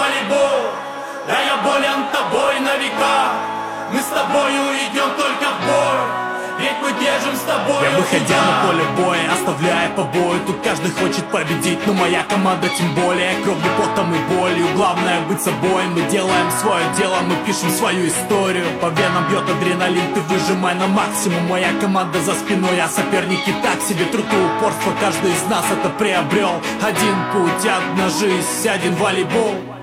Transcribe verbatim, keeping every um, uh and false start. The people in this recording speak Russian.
волейбол. Да, я болен тобой на века. Мы с тобою идем только в бой, ведь мы держим с тобой. Я, выходя на поле боя, оставляя побои, тут каждый хочет победить, но моя команда тем более. Кровью, потом и болью, главное быть собой. Мы делаем свое дело, мы пишем свою историю. По венам бьет адреналин, ты выжимай на максимум. Моя команда за спиной, а соперники так себе. Труд и упорство, каждый из нас это приобрел. Один путь, одна жизнь, один волейбол.